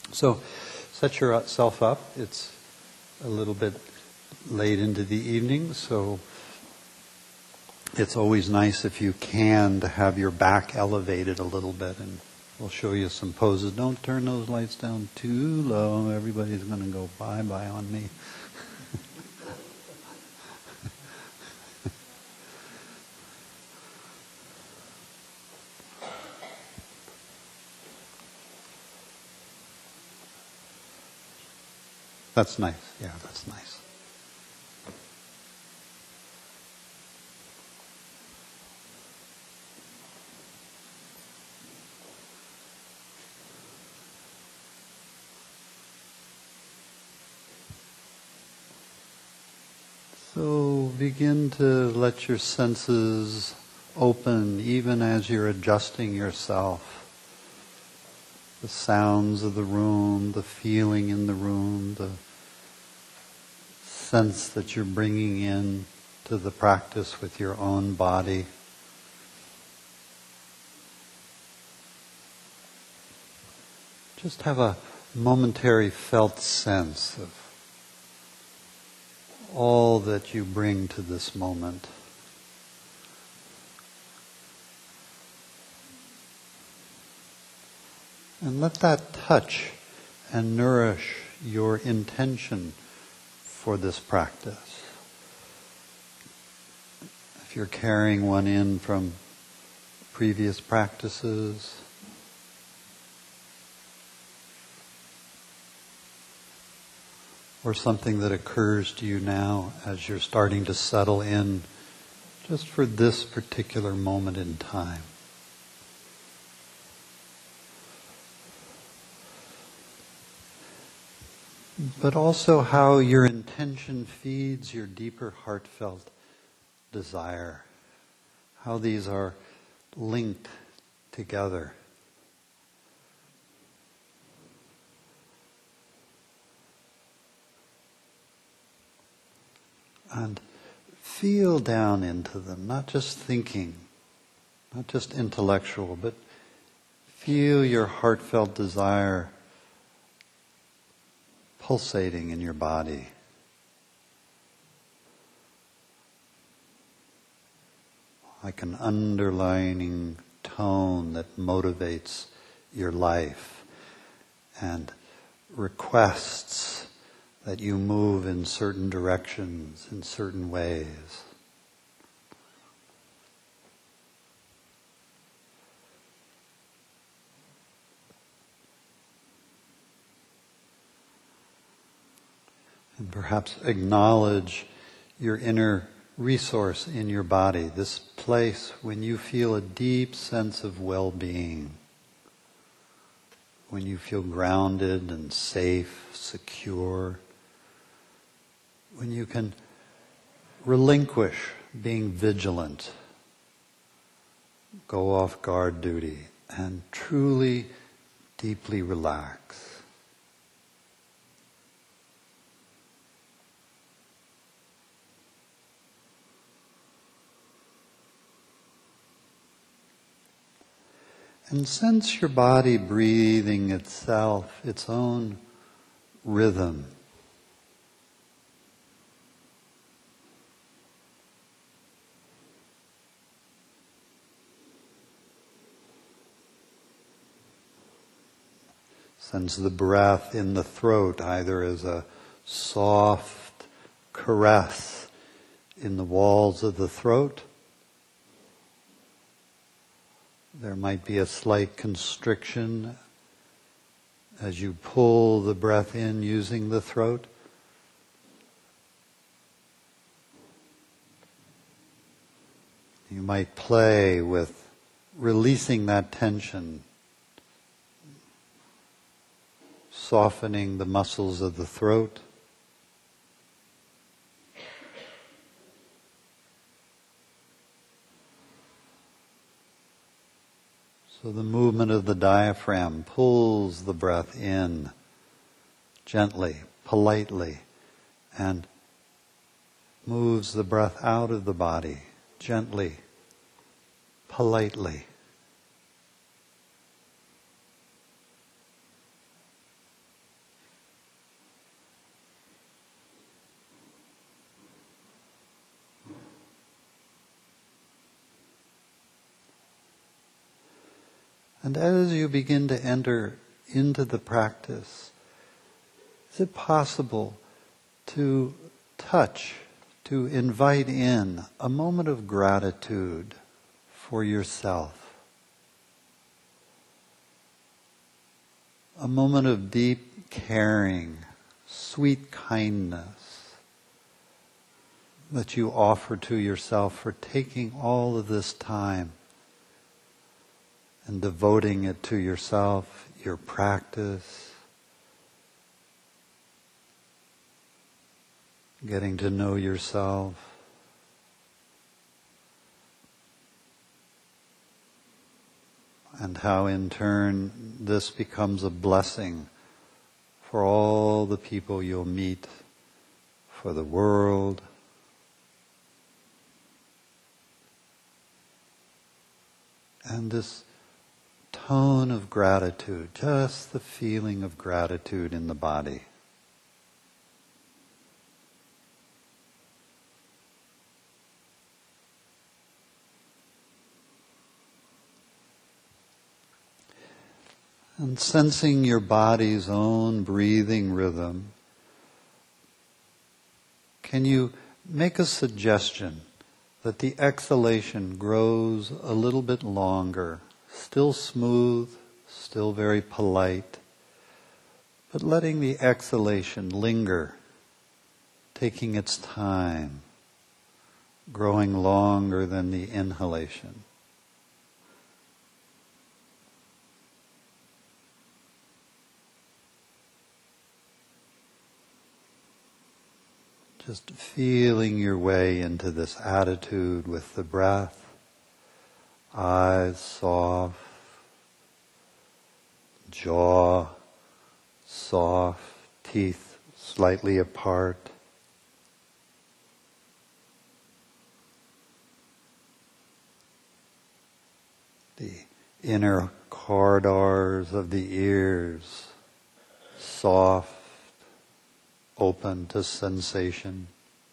So set yourself up. It's a little bit late into the evening, so it's always nice if you can to have your back elevated a little bit, and we'll show you some poses. Don't turn those lights down too low. Everybody's going to go bye-bye on me. That's nice. Yeah, that's nice. So begin to let your senses open even as you're adjusting yourself. The sounds of the room, the feeling in the room, the sense that you're bringing in to the practice with your own body. Just have a momentary felt sense of all that you bring to this moment. And let that touch and nourish your intention for this practice. If you're carrying one in from previous practices, or something that occurs to you now as you're starting to settle in just for this particular moment in time. But also how your intention feeds your deeper heartfelt desire. How these are linked together. And feel down into them, not just thinking, not just intellectual, but feel your heartfelt desire pulsating in your body. Like an underlining tone that motivates your life and requests that you move in certain directions, in certain ways. And perhaps acknowledge your inner resource in your body, this place when you feel a deep sense of well-being, when you feel grounded and safe, secure, when you can relinquish being vigilant, go off guard duty, and truly, deeply relax. And sense your body breathing itself, its own rhythm. Sense the breath in the throat, either as a soft caress in the walls of the throat. There might be a slight constriction as you pull the breath in using the throat. You might play with releasing that tension, softening the muscles of the throat. So the movement of the diaphragm pulls the breath in gently, politely, and moves the breath out of the body gently, politely. And as you begin to enter into the practice, is it possible to touch, to invite in a moment of gratitude for yourself? A moment of deep caring, sweet kindness that you offer to yourself for taking all of this time and devoting it to yourself, your practice, getting to know yourself. And how in turn this becomes a blessing for all the people you'll meet, for the world. And this tone of gratitude, just the feeling of gratitude in the body. And sensing your body's own breathing rhythm, can you make a suggestion that the exhalation grows a little bit longer, still smooth, still very polite, but letting the exhalation linger, taking its time, growing longer than the inhalation. Just feeling your way into this attitude with the breath, eyes soft, jaw soft, teeth slightly apart. The inner corridors of the ears soft, open to sensation.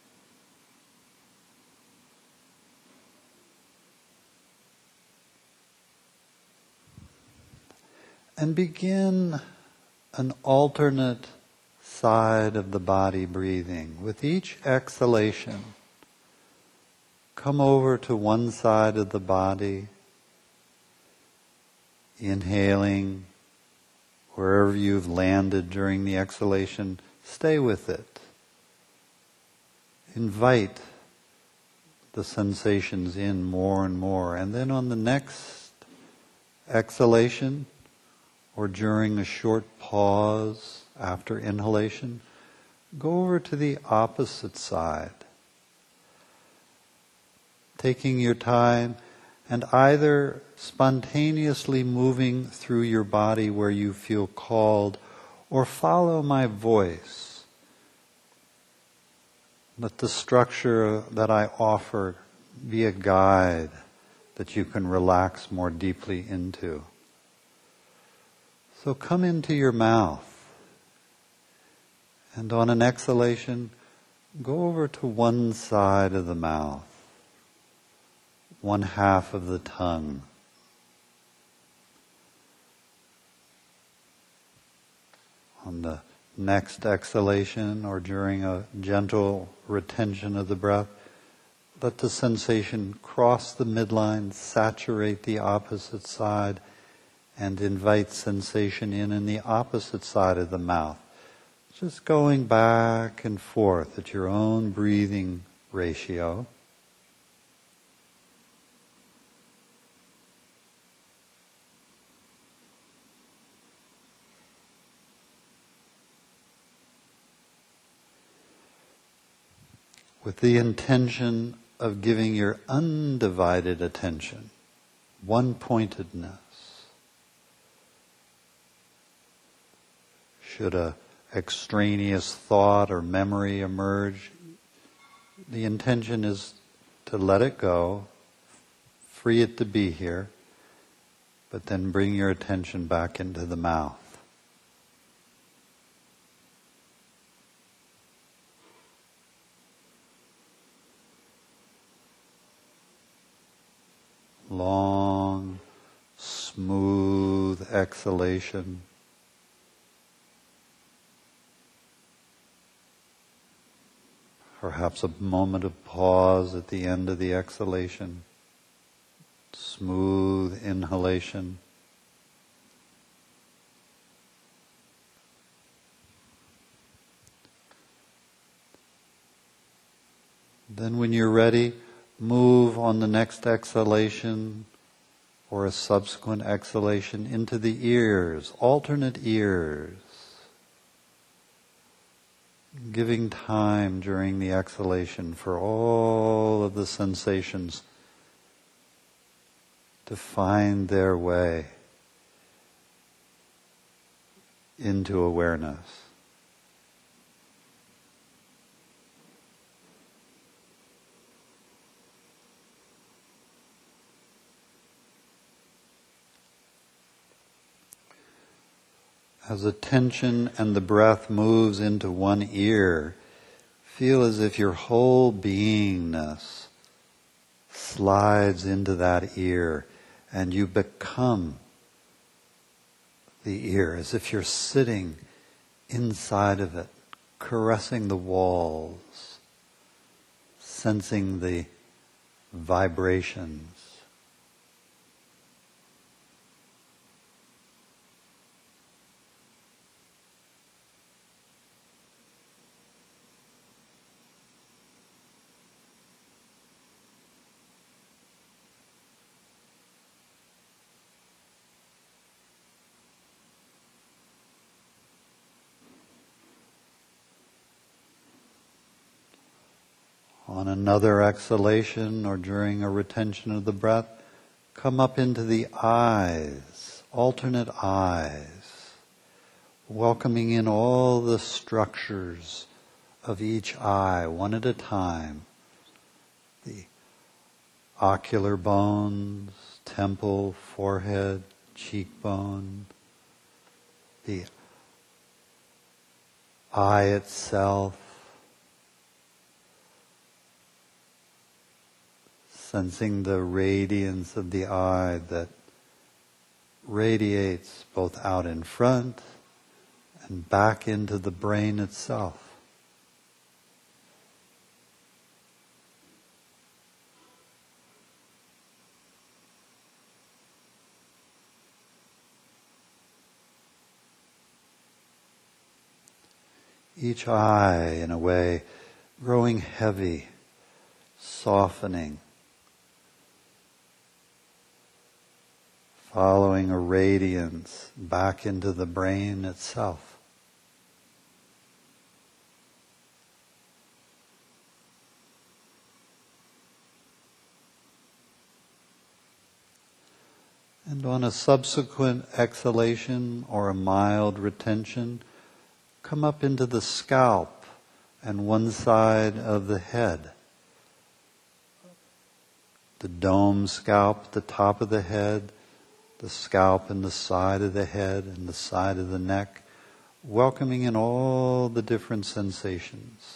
And begin an alternate side of the body breathing. With each exhalation, come over to one side of the body, inhaling wherever you've landed during the exhalation. Stay with it. Invite the sensations in more and more. And then on the next exhalation, or during a short pause after inhalation, go over to the opposite side. Taking your time and either spontaneously moving through your body where you feel called, or follow my voice. Let the structure that I offer be a guide that you can relax more deeply into. So come into your mouth, and on an exhalation, go over to one side of the mouth, one half of the tongue. On the next exhalation, or during a gentle retention of the breath, let the sensation cross the midline, saturate the opposite side, and invite sensation in the opposite side of the mouth. Just going back and forth at your own breathing ratio. With the intention of giving your undivided attention, one-pointedness. Should a extraneous thought or memory emerge, the intention is to let it go, free it to be here, but then bring your attention back into the mouth. Long, smooth exhalation. Perhaps a moment of pause at the end of the exhalation. Smooth inhalation. Then when you're ready, move on the next exhalation or a subsequent exhalation into the ears, alternate ears. Giving time during the exhalation for all of the sensations to find their way into awareness. As attention and the breath moves into one ear, feel as if your whole beingness slides into that ear and you become the ear, as if you're sitting inside of it, caressing the walls, sensing the vibrations. On another exhalation or during a retention of the breath, come up into the eyes, alternate eyes, welcoming in all the structures of each eye, one at a time. The ocular bones, temple, forehead, cheekbone, the eye itself, sensing the radiance of the eye that radiates both out in front and back into the brain itself. Each eye, in a way, growing heavy, softening, following a radiance back into the brain itself. And on a subsequent exhalation or a mild retention, come up into the scalp and one side of the head. The dome scalp, the top of the head, the scalp and the side of the head and the side of the neck, welcoming in all the different sensations.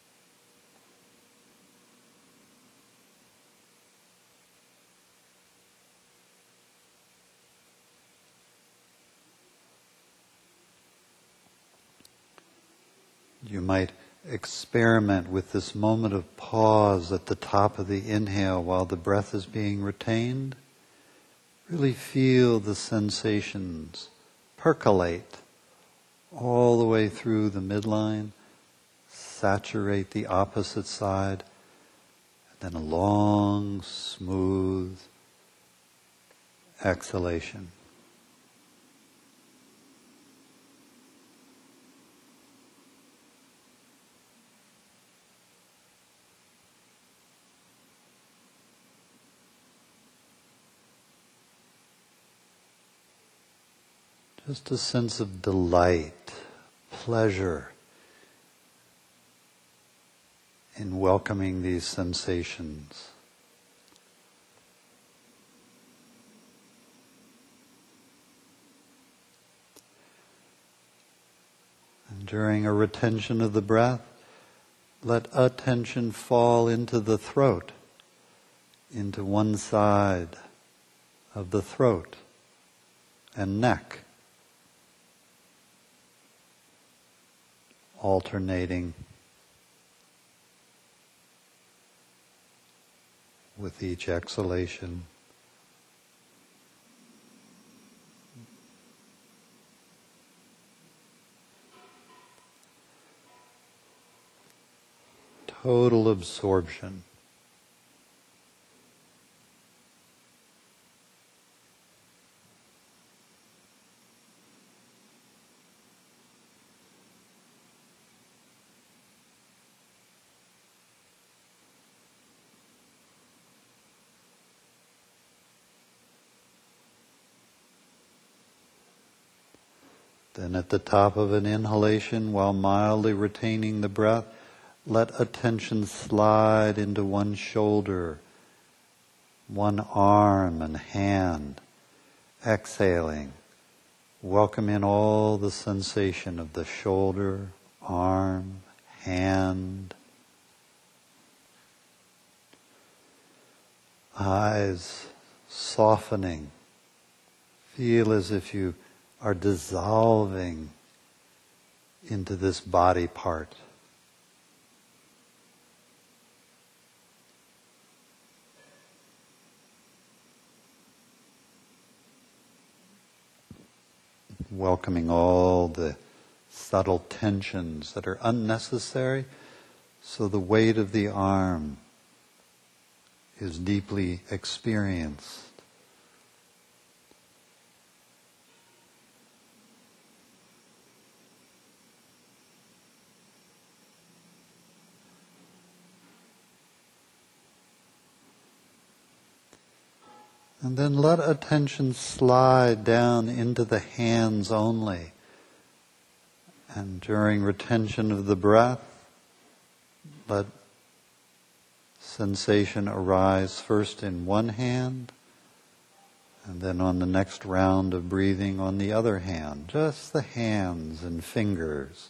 You might experiment with this moment of pause at the top of the inhale while the breath is being retained. Really feel the sensations percolate all the way through the midline, saturate the opposite side, and then a long, smooth exhalation. Just a sense of delight, pleasure in welcoming these sensations. And during a retention of the breath, let attention fall into the throat, into one side of the throat. and neck, alternating with each exhalation. Total absorption. Then at the top of an inhalation, while mildly retaining the breath, let attention slide into one shoulder, one arm and hand. Exhaling, welcome in all the sensation of the shoulder, arm, hand. Eyes softening. Feel as if you are dissolving into this body part. Welcoming all the subtle tensions that are unnecessary, so the weight of the arm is deeply experienced. And then let attention slide down into the hands only. And during retention of the breath, let sensation arise first in one hand, and then on the next round of breathing on the other hand. Just the hands and fingers.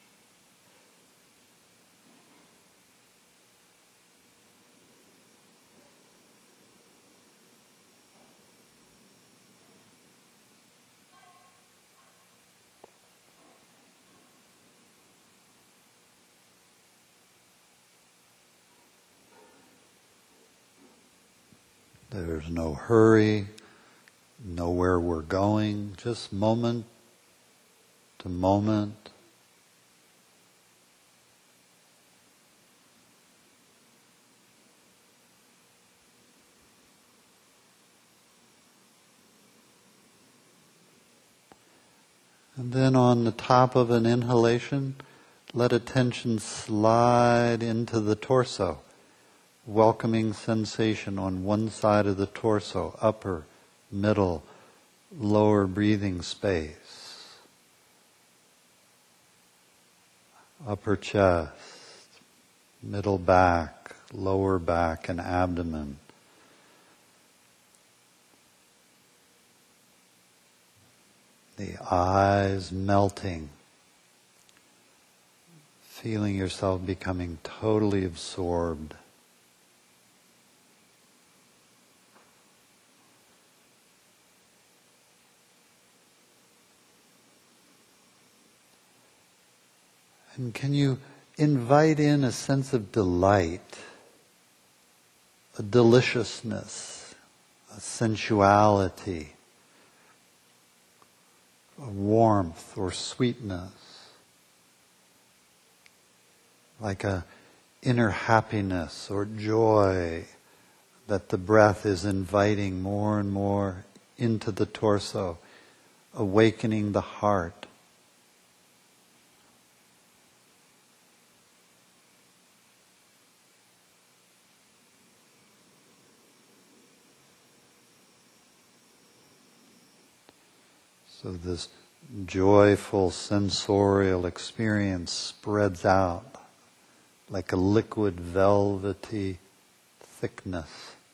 There's no hurry, nowhere we're going, just moment to moment. And then on the top of an inhalation, let attention slide into the torso. Welcoming sensation on one side of the torso, upper, middle, lower breathing space. Upper chest, middle back, lower back and abdomen. The eyes melting. Feeling yourself becoming totally absorbed. And can you invite in a sense of delight, a deliciousness, a sensuality, a warmth or sweetness, like a inner happiness or joy that the breath is inviting more and more into the torso, awakening the heart. So this joyful sensorial experience spreads out like a liquid velvety thickness.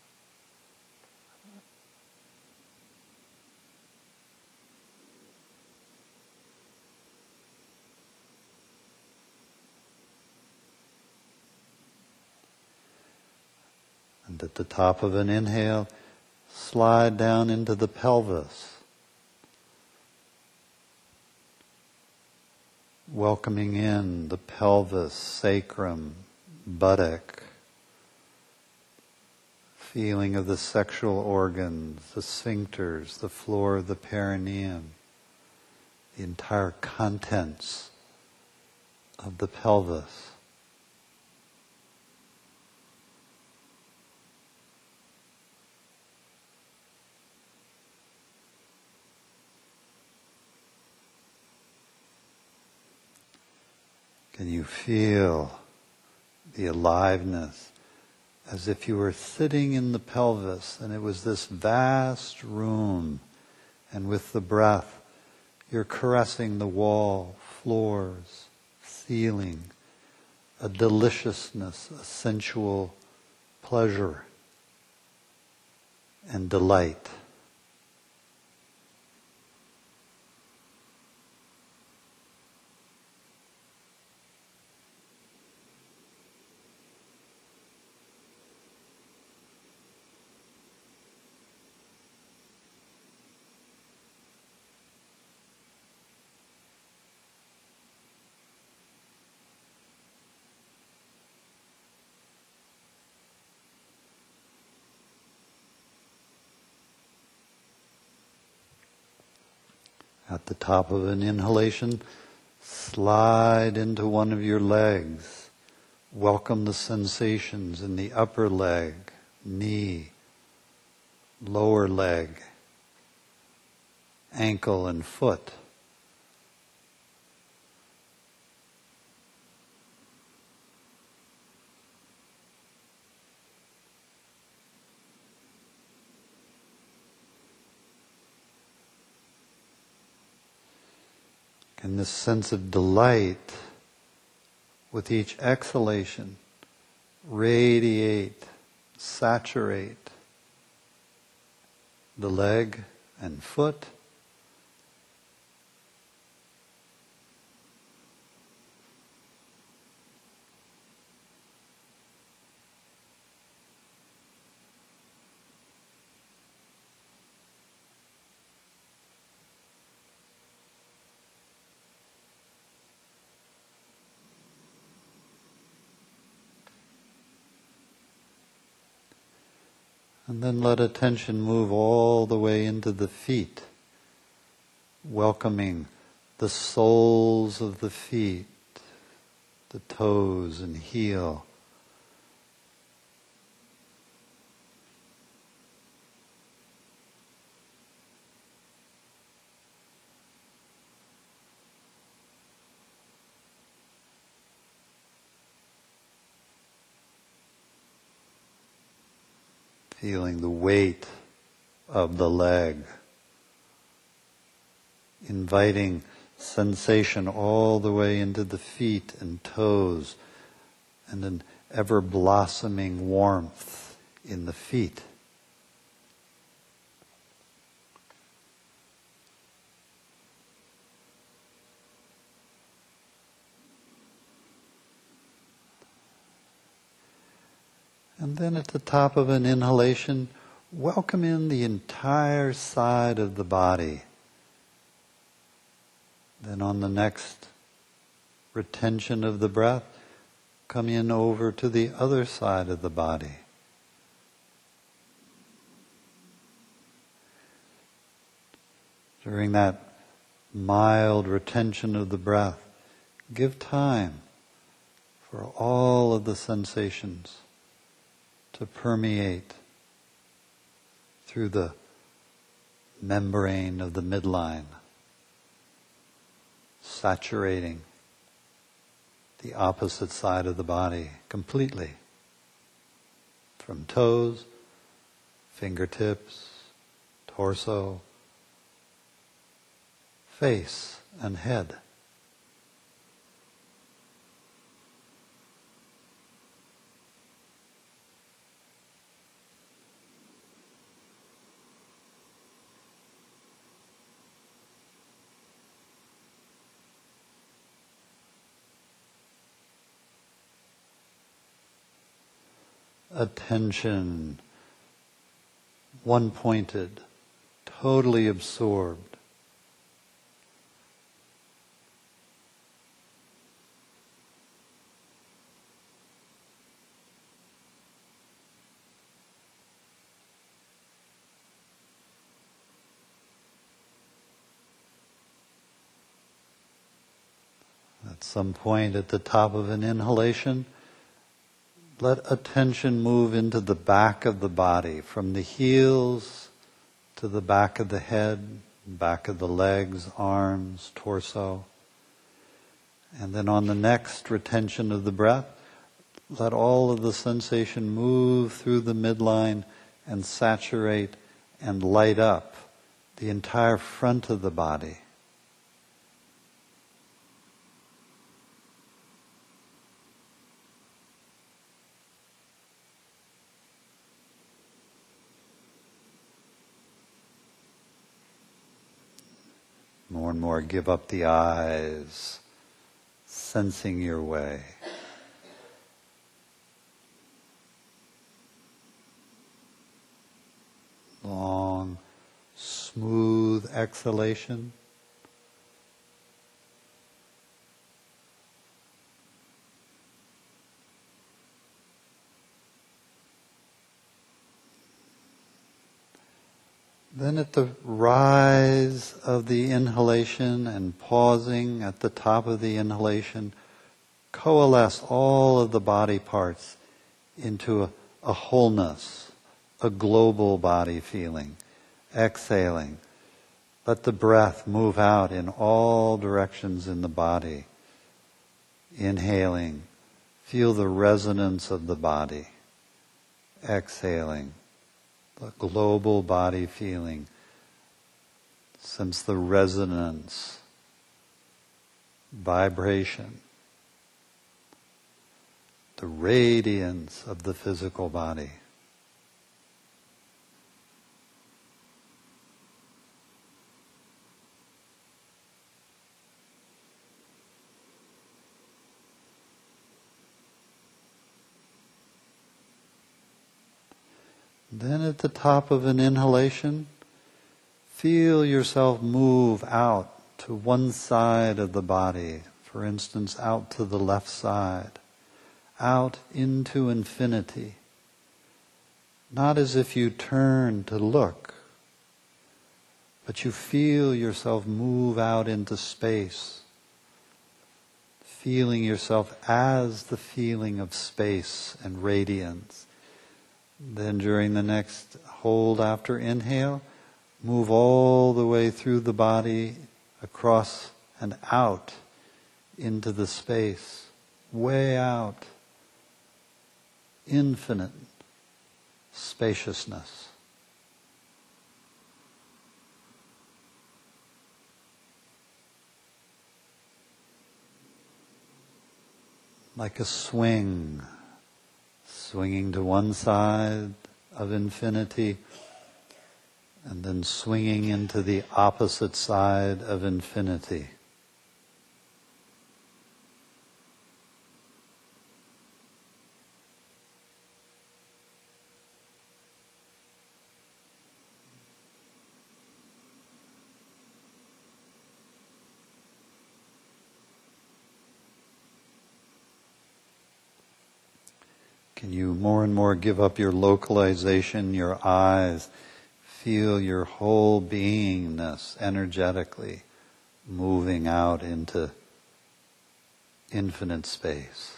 And at the top of an inhale, slide down into the pelvis. welcoming in the pelvis, sacrum, buttock, feeling of the sexual organs, the sphincters, the floor of the perineum, the entire contents of the pelvis. Can you feel the aliveness as if you were sitting in the pelvis and it was this vast room, and with the breath you're caressing the wall, floors, ceiling, a deliciousness, a sensual pleasure and delight. At the top of an inhalation, slide into one of your legs. Welcome the sensations in the upper leg, knee, lower leg, ankle and foot. And this sense of delight with each exhalation radiate, saturate the leg and foot, and then let attention move all the way into the feet, welcoming the soles of the feet, the toes and heel. Feeling the weight of the leg, inviting sensation all the way into the feet and toes, and an ever-blossoming warmth in the feet. And then at the top of an inhalation, welcome in the entire side of the body. Then on the next retention of the breath, come in over to the other side of the body. During that mild retention of the breath, give time for all of the sensations to permeate through the membrane of the midline, saturating the opposite side of the body completely, from toes, fingertips, torso, face, and head. Attention, one-pointed, totally absorbed. some point at the top of an inhalation, let attention move into the back of the body, from the heels to the back of the head, back of the legs, arms, torso. And then on the next retention of the breath, let all of the sensation move through the midline and saturate and light up the entire front of the body. More and more, give up the eyes, sensing your way. Long, smooth exhalation. Then at the rise of the inhalation and pausing at the top of the inhalation, coalesce all of the body parts into a wholeness, a global body feeling. Exhaling. Let the breath move out in all directions in the body. Inhaling. Feel the resonance of the body. Exhaling. The global body feeling. Sense the resonance, vibration, the radiance of the physical body. Then at the top of an inhalation, feel yourself move out to one side of the body, for instance, out to the left side, out into infinity. Not as if you turn to look, but you feel yourself move out into space, feeling yourself as the feeling of space and radiance. Then during the next hold after inhale, move all the way through the body, across and out into the space, way out, infinite spaciousness. Like a swing. Swinging to one side of infinity and then swinging into the opposite side of infinity. Can you more and more give up your localization, your eyes, feel your whole beingness energetically moving out into infinite space.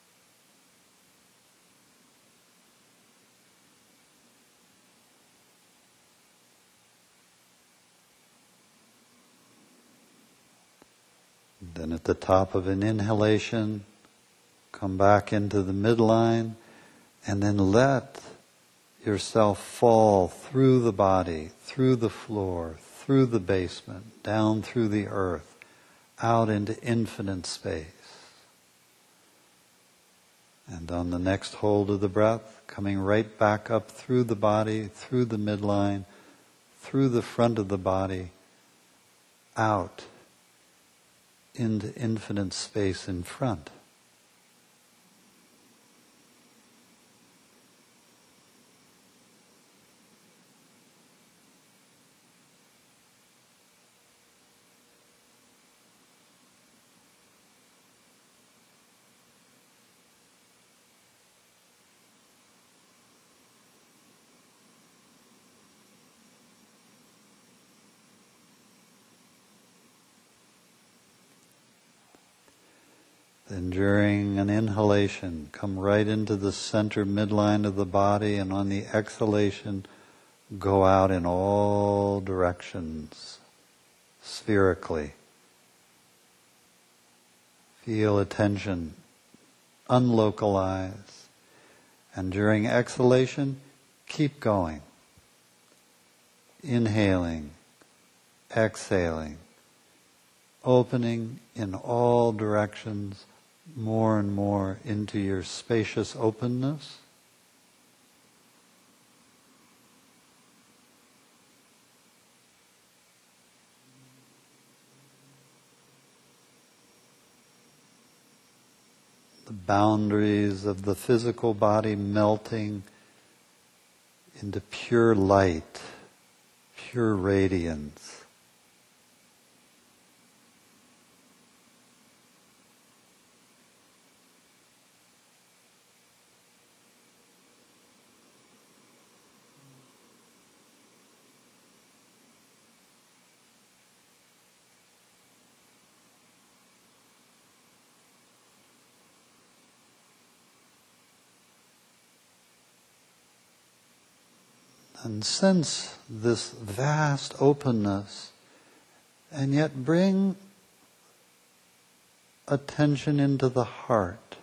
Then at the top of an inhalation, come back into the midline. And then let yourself fall through the body, through the floor, through the basement, down through the earth, out into infinite space. And on the next hold of the breath, coming right back up through the body, through the midline, through the front of the body, out into infinite space in front. Then during an inhalation, come right into the center midline of the body, and on the exhalation, go out in all directions, spherically. Feel attention, unlocalize. And during exhalation, keep going. Inhaling, exhaling, opening in all directions, more and more into your spacious openness. The boundaries of the physical body melting into pure light, pure radiance. And sense this vast openness, and yet bring attention into the heart.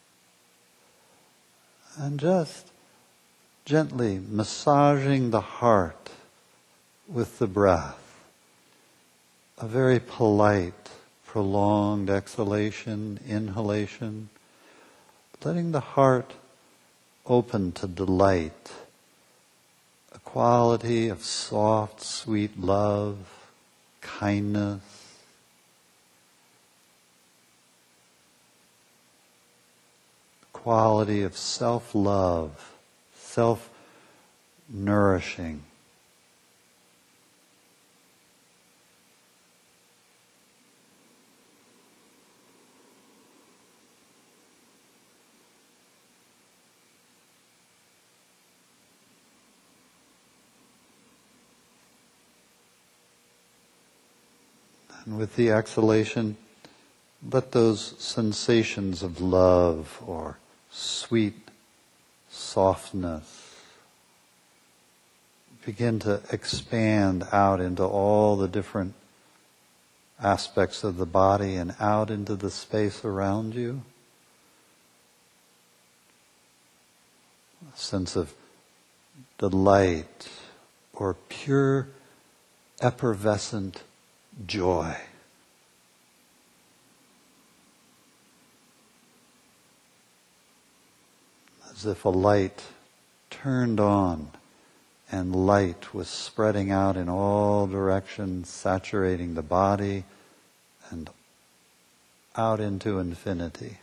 And just gently massaging the heart with the breath. A very polite, prolonged exhalation, inhalation. Letting the heart open to delight. A quality of soft, sweet love, kindness. Quality of self-love, self-nourishing. And with the exhalation, let those sensations of love or sweet softness begin to expand out into all the different aspects of the body and out into the space around you. A sense of delight or pure effervescent joy. As if a light turned on and light was spreading out in all directions, saturating the body and out into infinity.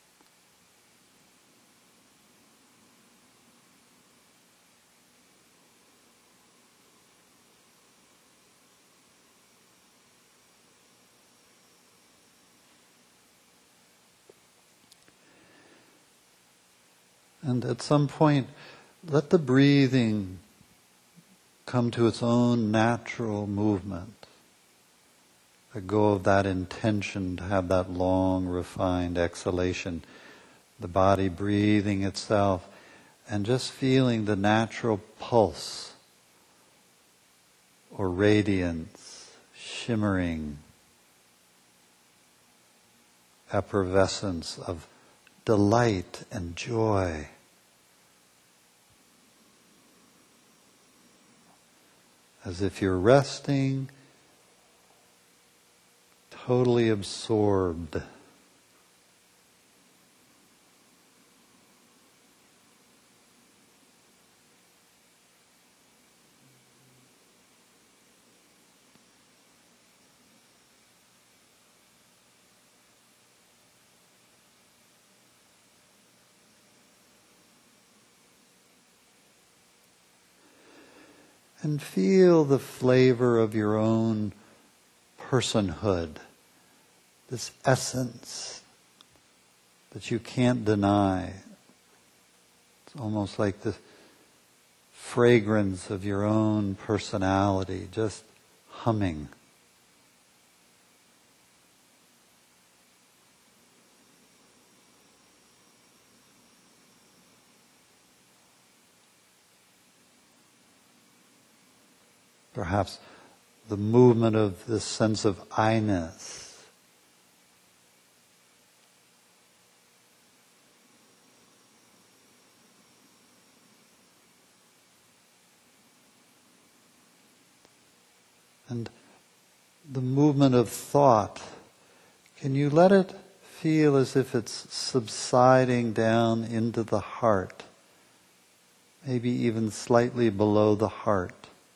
And at some point, let the breathing come to its own natural movement. Let go of that intention to have that long, refined exhalation. The body breathing itself and just feeling the natural pulse or radiance, shimmering, effervescence of delight and joy. As if you're resting, totally absorbed. And feel the flavor of your own personhood, this essence that you can't deny. It's almost like the fragrance of your own personality, just humming. perhaps the movement of this sense of I-ness. And the movement of thought, can you let it feel as if it's subsiding down into the heart, maybe even slightly below the heart,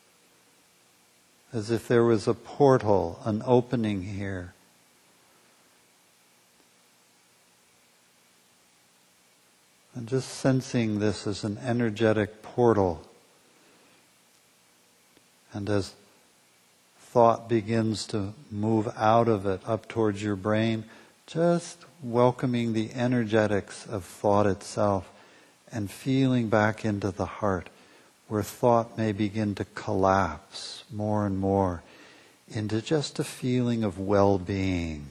as if there was a portal, an opening here. And just sensing this as an energetic portal. And as thought begins to move out of it up towards your brain, just welcoming the energetics of thought itself and feeling back into the heart, where thought may begin to collapse more and more into just a feeling of well-being.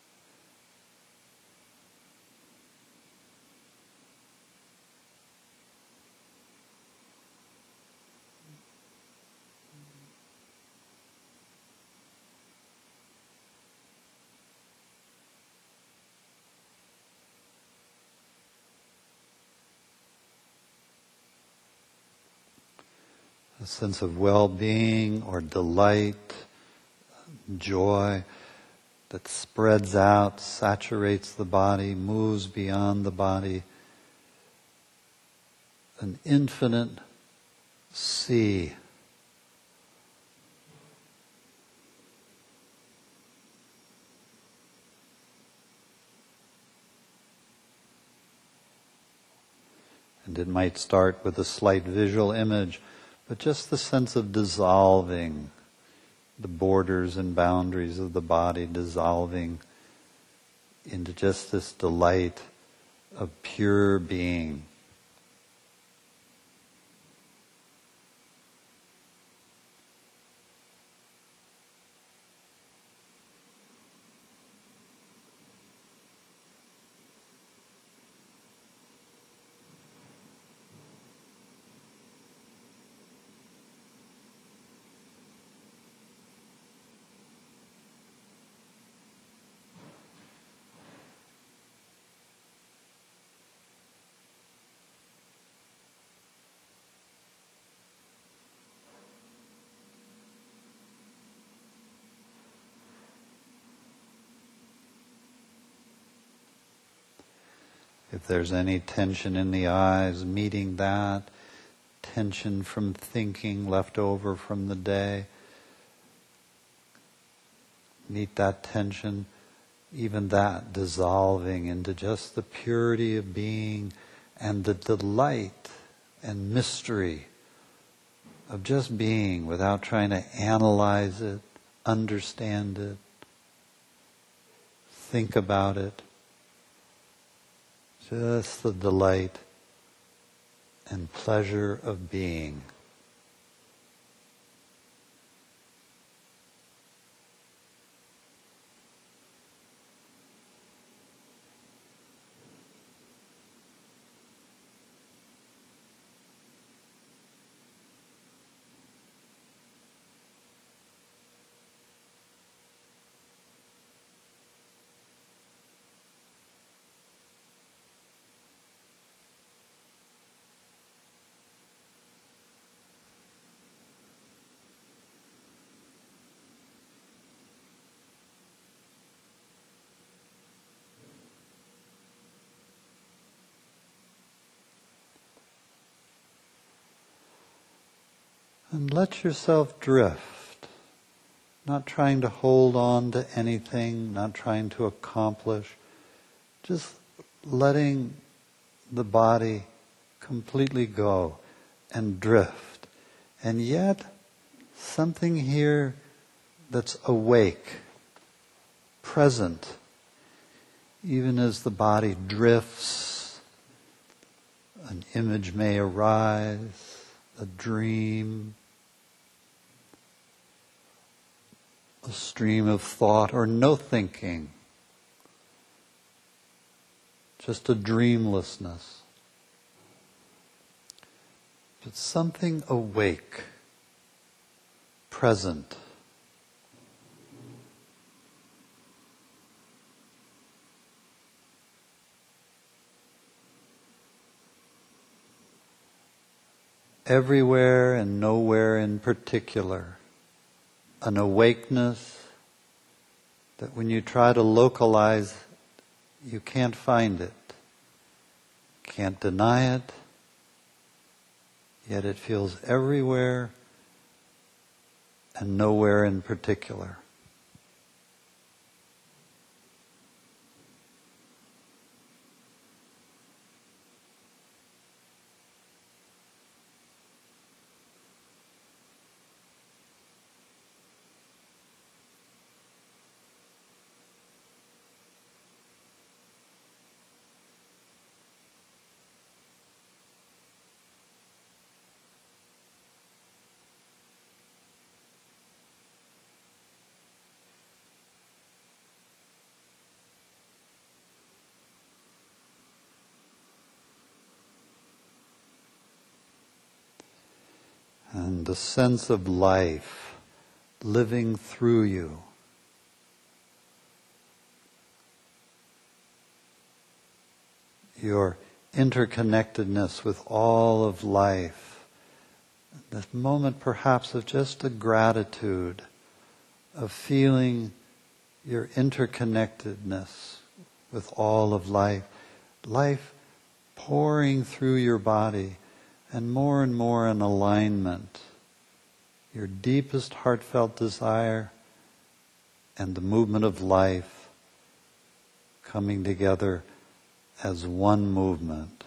A sense of well-being or delight, joy that spreads out, saturates the body, moves beyond the body. An infinite sea. And it might start with a slight visual image, but just the sense of dissolving, the borders and boundaries of the body dissolving into just this delight of pure being. If there's any tension in the eyes, meeting that, tension from thinking left over from the day, meet that tension, even that dissolving into just the purity of being and the delight and mystery of just being without trying to analyze it, understand it, think about it. Just the delight and pleasure of being. And let yourself drift, not trying to hold on to anything, not trying to accomplish, just letting the body completely go and drift. And yet, something here that's awake, present, even as the body drifts, an image may arise, a dream, a stream of thought, or no thinking. Just a dreamlessness. But something awake. present. Everywhere and nowhere in particular. An awakeness that when you try to localize, you can't find it. Can't deny it. Yet it feels everywhere and nowhere in particular. And the sense of life living through you. Your interconnectedness with all of life. This moment perhaps of just a gratitude, of feeling your interconnectedness with all of life. Life pouring through your body. And more in alignment, your deepest heartfelt desire and the movement of life coming together as one movement.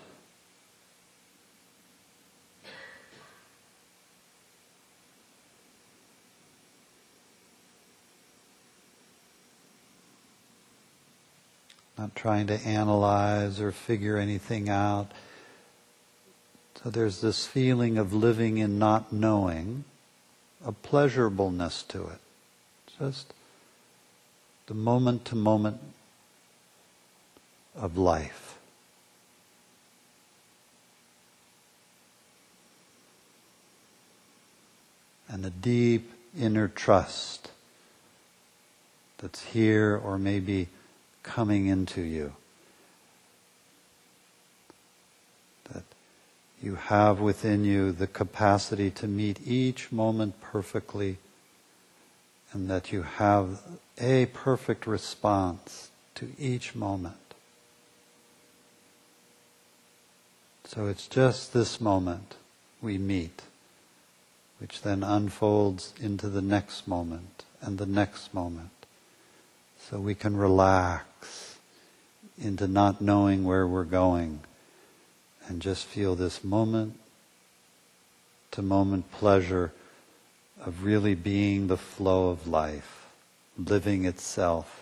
Not trying to analyze or figure anything out. So there's this feeling of living in not knowing, a pleasurableness to it. Just the moment to moment of life. And a deep inner trust that's here or maybe coming into you. You have within you the capacity to meet each moment perfectly, and that you have a perfect response to each moment. So it's just this moment we meet, which then unfolds into the next moment and the next moment. So we can relax into not knowing where we're going. And just feel this moment to moment pleasure of really being the flow of life, living itself.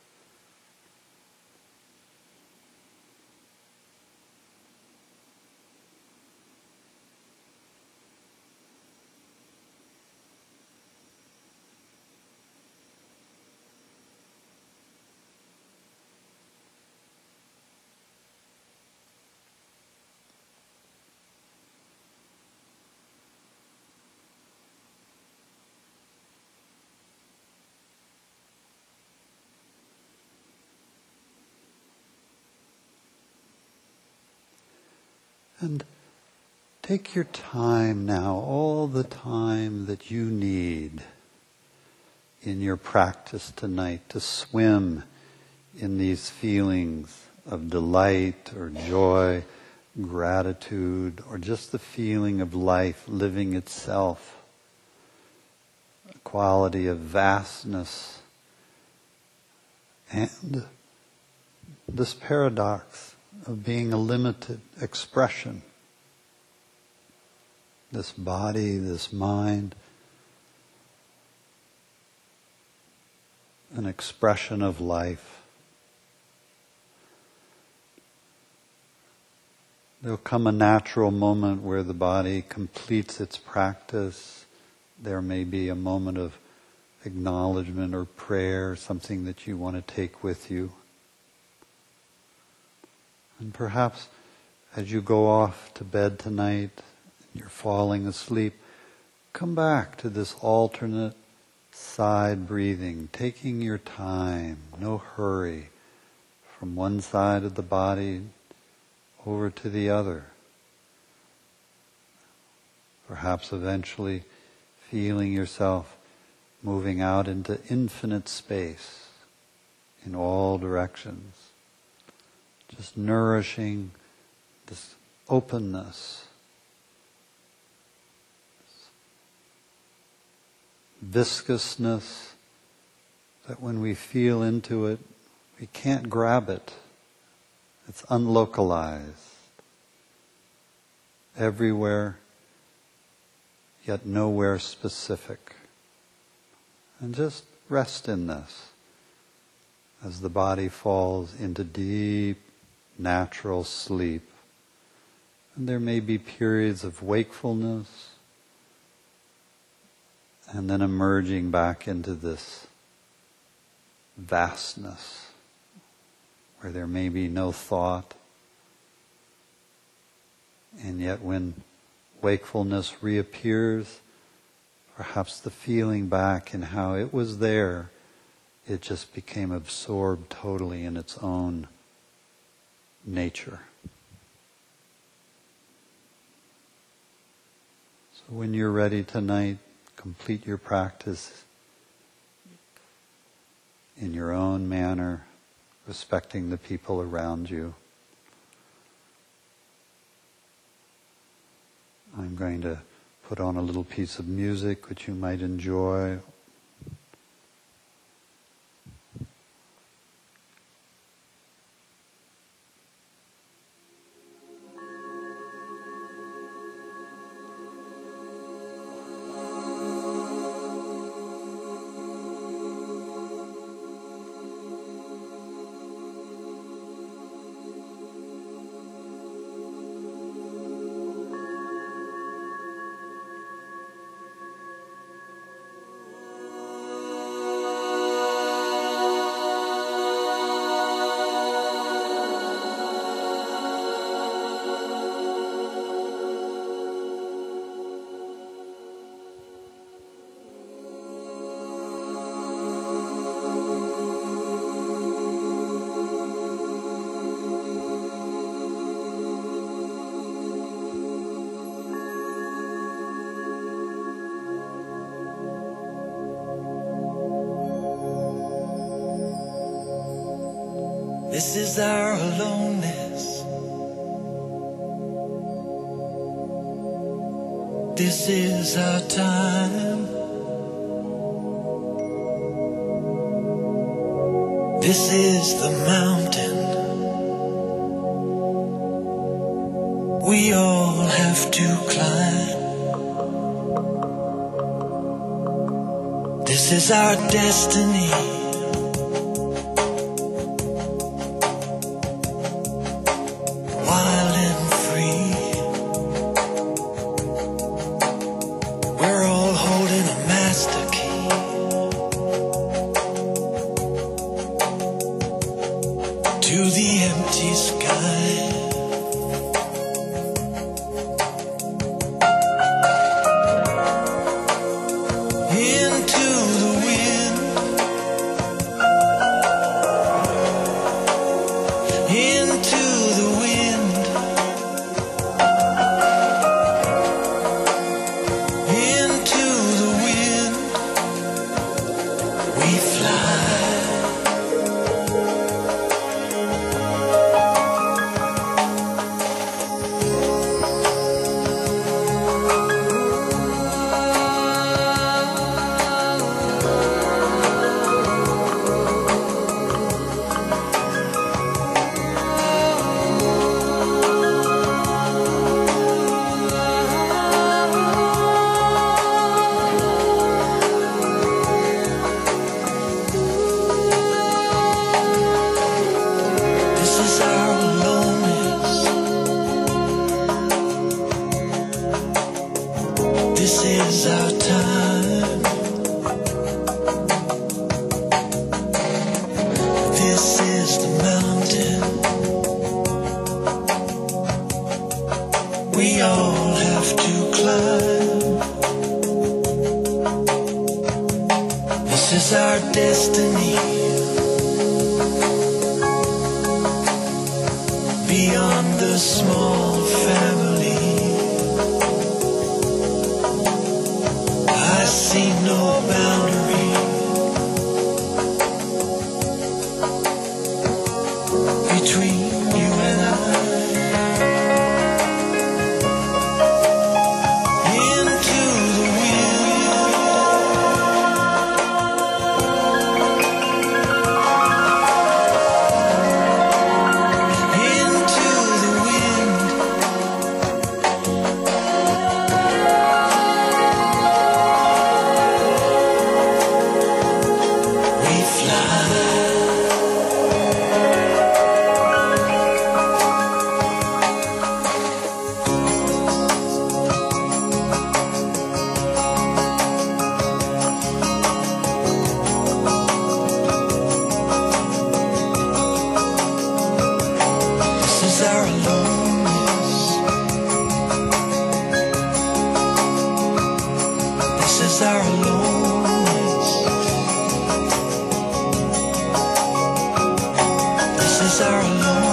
And take your time now, all the time that you need in your practice tonight to swim in these feelings of delight or joy, gratitude, or just the feeling of life living itself, a quality of vastness, and this paradox of being a limited expression. This body, this mind, an expression of life. There'll come a natural moment where the body completes its practice. There may be a moment of acknowledgement or prayer, something that you want to take with you. And perhaps as you go off to bed tonight, you're falling asleep, Come back to this alternate side breathing, taking your time, no hurry, from one side of the body over to the other. Perhaps eventually feeling yourself moving out into infinite space in all directions. Just nourishing this openness, viscousness, that when we feel into it, we can't grab it. It's unlocalized. Everywhere, yet nowhere specific. And just rest in this as the body falls into deep, natural sleep. And there may be periods of wakefulness, and then emerging back into this vastness where there may be no thought. And yet when wakefulness reappears, perhaps the feeling back in how it was there, it just became absorbed totally in its own nature. So when you're ready tonight, complete your practice in your own manner, respecting the people around you. I'm going to put on a little piece of music which you might enjoy. This is our aloneness. This is our time. This is the mountain we all have to climb. This is our destiny. We all have to climb. our destiny. Beyond the small family, I see no boundary between you and I. Into the wind, into the wind, we fly. This is our aloneness. This is our aloneness. This is our aloneness.